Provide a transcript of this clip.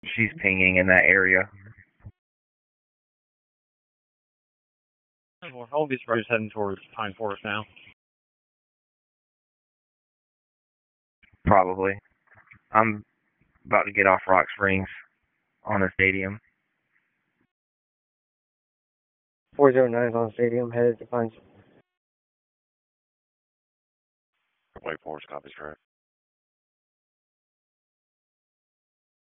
She's pinging in that area. All these roads heading towards Pine Forest now. Probably. I'm about to get off Rock Springs on the stadium. 409 is on the stadium, headed to Pine. Wake Forest, copies, correct.